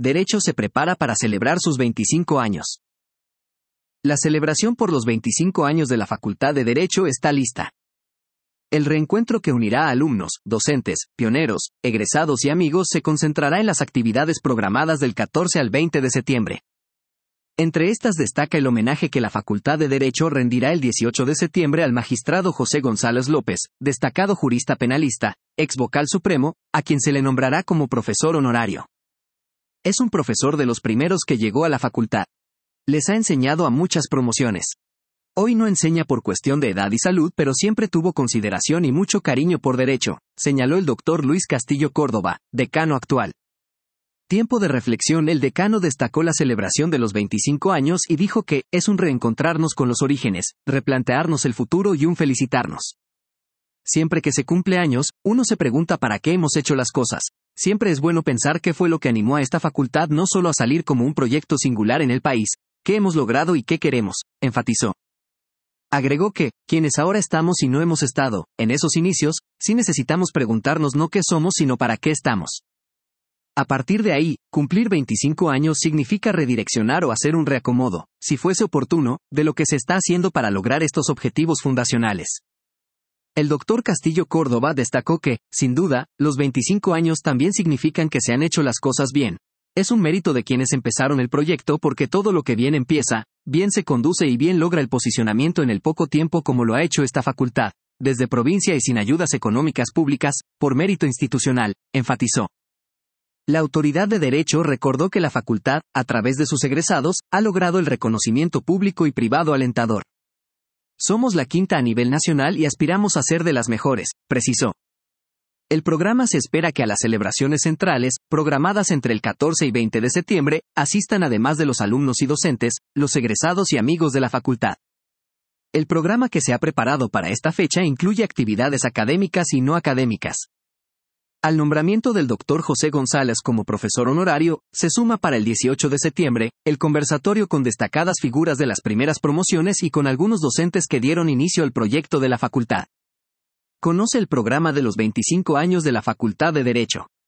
Derecho se prepara para celebrar sus 25 años. La celebración por los 25 años de la Facultad de Derecho está lista. El reencuentro que unirá a alumnos, docentes, pioneros, egresados y amigos se concentrará en las actividades programadas del 14 al 20 de septiembre. Entre estas destaca el homenaje que la Facultad de Derecho rendirá el 18 de septiembre al magistrado José González López, destacado jurista penalista, ex vocal supremo, a quien se le nombrará como profesor honorario. Es un profesor de los primeros que llegó a la facultad. Les ha enseñado a muchas promociones. Hoy no enseña por cuestión de edad y salud, pero siempre tuvo consideración y mucho cariño por derecho, señaló el doctor Luis Castillo Córdoba, decano actual. Tiempo de reflexión. El decano destacó la celebración de los 25 años y dijo que es un reencontrarnos con los orígenes, replantearnos el futuro y un felicitarnos. Siempre que se cumple años, uno se pregunta para qué hemos hecho las cosas. Siempre es bueno pensar qué fue lo que animó a esta facultad no solo a salir como un proyecto singular en el país, qué hemos logrado y qué queremos, enfatizó. Agregó que, quienes ahora estamos y no hemos estado, en esos inicios, sí necesitamos preguntarnos no qué somos sino para qué estamos. A partir de ahí, cumplir 25 años significa redireccionar o hacer un reacomodo, si fuese oportuno, de lo que se está haciendo para lograr estos objetivos fundacionales. El doctor Castillo Córdoba destacó que, sin duda, los 25 años también significan que se han hecho las cosas bien. Es un mérito de quienes empezaron el proyecto porque todo lo que bien empieza, bien se conduce y bien logra el posicionamiento en el poco tiempo como lo ha hecho esta facultad, desde provincia y sin ayudas económicas públicas, por mérito institucional, enfatizó. La autoridad de derecho recordó que la facultad, a través de sus egresados, ha logrado el reconocimiento público y privado alentador. Somos la quinta a nivel nacional y aspiramos a ser de las mejores, precisó. El programa se espera que a las celebraciones centrales, programadas entre el 14 y 20 de septiembre, asistan además de los alumnos y docentes, los egresados y amigos de la facultad. El programa que se ha preparado para esta fecha incluye actividades académicas y no académicas. Al nombramiento del doctor José González como profesor honorario, se suma para el 18 de septiembre, el conversatorio con destacadas figuras de las primeras promociones y con algunos docentes que dieron inicio al proyecto de la facultad. Conoce el programa de los 25 años de la Facultad de Derecho.